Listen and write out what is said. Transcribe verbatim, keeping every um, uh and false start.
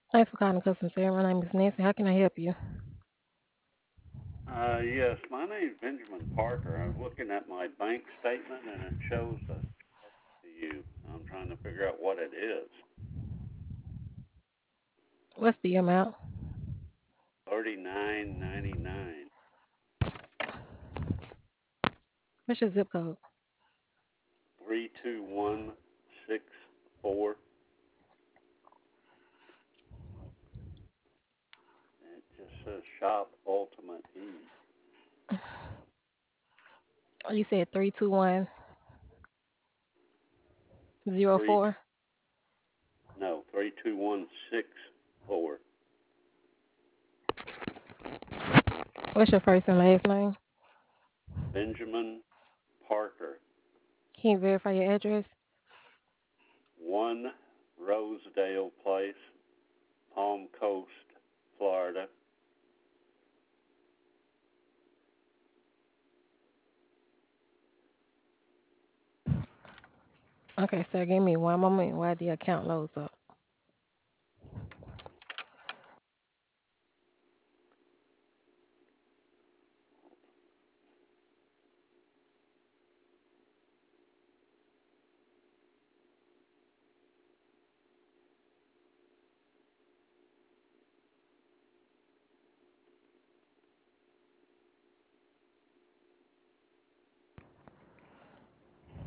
Thanks for calling customer service. My name is Nancy. How can I help you? Uh, yes, my name's Benjamin Parker. I was looking at my bank statement and it shows a to you. I'm trying to figure out what it is. What's the amount? Thirty-nine ninety-nine, What's your zip code? three two one six four. It just says Shop Ultimate Ease. You said three two one zero Three four. no three two one six four. What's your first and last name? Benjamin Parker, Can you verify your address? one Rosedale Place, Palm Coast, Florida. Okay, sir. Give me one moment while the account loads up.